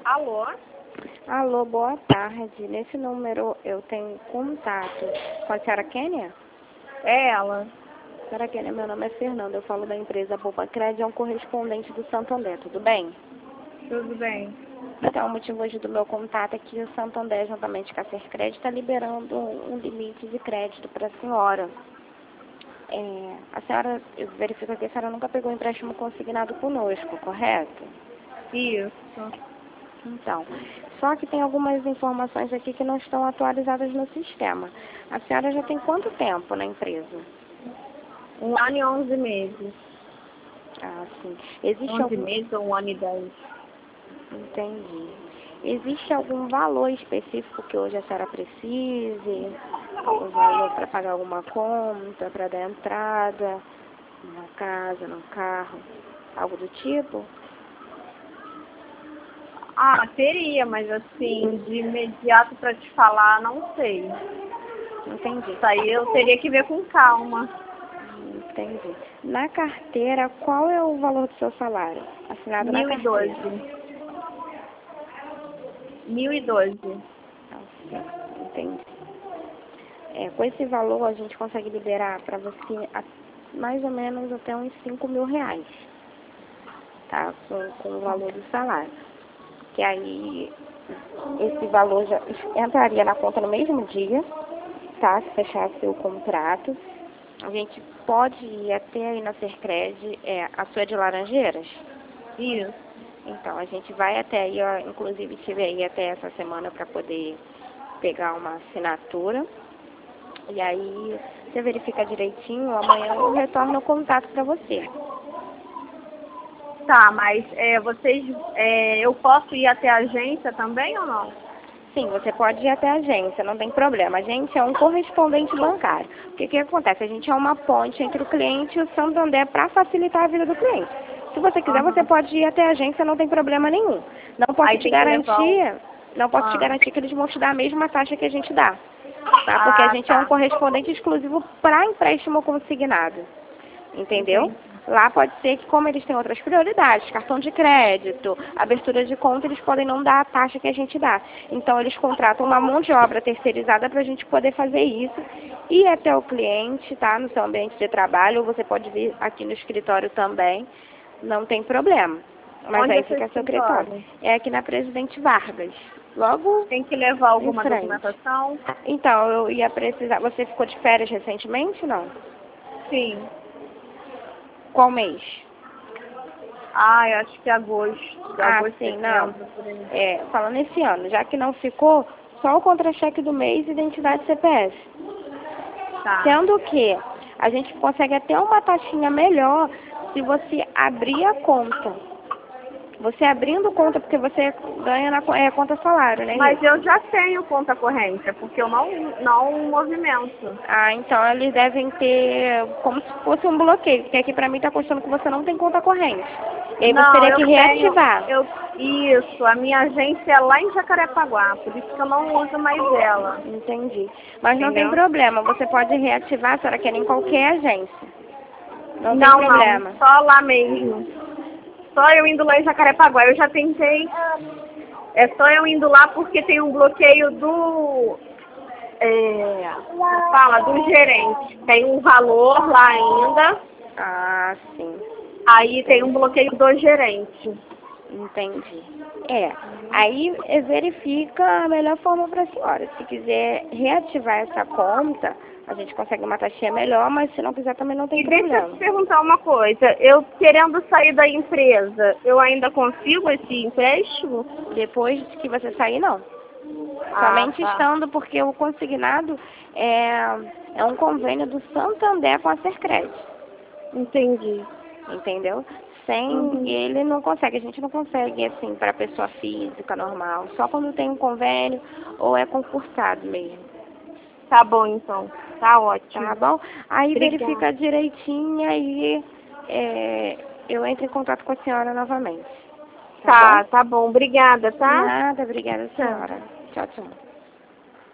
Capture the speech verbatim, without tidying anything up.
Alô? Alô, boa tarde. Nesse número eu tenho contato com a senhora Kênia? É ela. Senhora Kênia, meu nome é Fernanda, eu falo da empresa Poupa Crédito, é um correspondente do Santander, tudo bem? Tudo bem. Então, o motivo hoje do meu contato é que o Santander, juntamente com a Sercred, está liberando um limite de crédito para a senhora. É, a senhora verifica que a senhora nunca pegou empréstimo consignado conosco, correto? Isso. Então, só que tem algumas informações aqui que não estão atualizadas no sistema. A senhora já tem quanto tempo na empresa? Um ano e onze meses. Ah, sim. Existe onze algum... meses ou um ano e dez. Entendi. Existe algum valor específico que hoje a senhora precise? O valor para pagar alguma conta, para dar entrada, numa casa, num carro, algo do tipo? Ah, teria, mas assim, de imediato para te falar, não sei. Entendi. Isso aí eu teria que ver com calma. Entendi. Na carteira, qual é o valor do seu salário? Assinado na Mil e carteira. doze. Mil e doze. Ah, entendi. É, com esse valor a gente consegue liberar para você a, mais ou menos até uns cinco mil reais, tá? Com, com o valor do salário. Que aí esse valor já entraria na conta no mesmo dia, tá? Se fechasse o contrato. A gente pode ir até aí na Sercred, é, a sua é de Laranjeiras? Isso. Então, a gente vai até aí, ó, inclusive estive aí até essa semana para poder pegar uma assinatura. E aí, você verifica direitinho, amanhã eu retorno o contato para você. Tá, mas é, vocês, é, eu posso ir até a agência também ou não? Sim, você pode ir até a agência, não tem problema. A gente é um correspondente bancário. O que que acontece? A gente é uma ponte entre o cliente e o Santander para facilitar a vida do cliente. Se você quiser, Aham. você pode ir até a agência, não tem problema nenhum. Não posso Aí te tem que levar o... garantir, não posso te Ah, garantir que eles vão te dar a mesma taxa que a gente dá, tá? Porque a ah gente é um tá. correspondente exclusivo para empréstimo consignado, entendeu? Entendi. Lá pode ser que, como eles têm outras prioridades, cartão de crédito, abertura de conta, eles podem não dar a taxa que a gente dá. Então, eles contratam uma mão de obra terceirizada para a gente poder fazer isso, ir até o cliente, tá? No seu ambiente de trabalho, ou você pode vir aqui no escritório também, não tem problema. Mas Onde aí é seu fica a seu critério. escritório? É aqui na Presidente Vargas, logo Tem que levar em alguma frente. documentação? Então, eu ia precisar... Você ficou de férias recentemente, não? Sim. Qual mês? Ah, eu acho que é agosto. Ah, Agosto, sim, não. setembro, por aí. É, falando esse ano, já que não ficou, só o contra-cheque do mês e identidade C P F. Tá. Sendo que a gente consegue até uma taxinha melhor se você abrir a conta. Você abrindo conta, porque você ganha na é, conta salário, né? Mas Isso? eu já tenho conta corrente, é porque eu não, não movimento. Ah, então eles devem ter como se fosse um bloqueio, porque aqui pra mim tá constando que você não tem conta corrente. E aí você Não, teria eu que tenho, reativar. eu, isso, a minha agência é lá em Jacarepaguá, por isso que eu não uso mais ela. Entendi. Mas não tem Entendeu? problema, você pode reativar, a senhora quer em qualquer agência. Não tem Não, não, problema. só lá mesmo. Só eu indo lá em Jacarepaguá. Eu já tentei. É só eu indo lá porque tem um bloqueio do. É, fala, do gerente. Tem um valor lá ainda. Ah, sim. Aí tem um Entendi. bloqueio do gerente. Entendi. É, aí eh, verifica a melhor forma para a senhora. Se quiser reativar essa conta, a gente consegue uma taxinha melhor, mas se não quiser também não tem E deixa eu problema. te perguntar uma coisa. Eu querendo sair da empresa, eu ainda consigo esse empréstimo? Depois que você sair, não. Ah, Somente tá. estando, porque o consignado é, é um convênio do Santander com a Sercred. Entendi. Entendeu? Sem Uhum. ele não consegue, a gente não consegue assim para pessoa física normal, só quando tem um convênio ou é concursado mesmo, Tá bom, então. Tá tá ótimo. bom? Aí Obrigada. verifica direitinho e aí é, eu entro em contato com a senhora novamente, tá bom? Tá, tá bom. Obrigada, tá? Nada, obrigada Tchau. senhora. Tchau, tchau.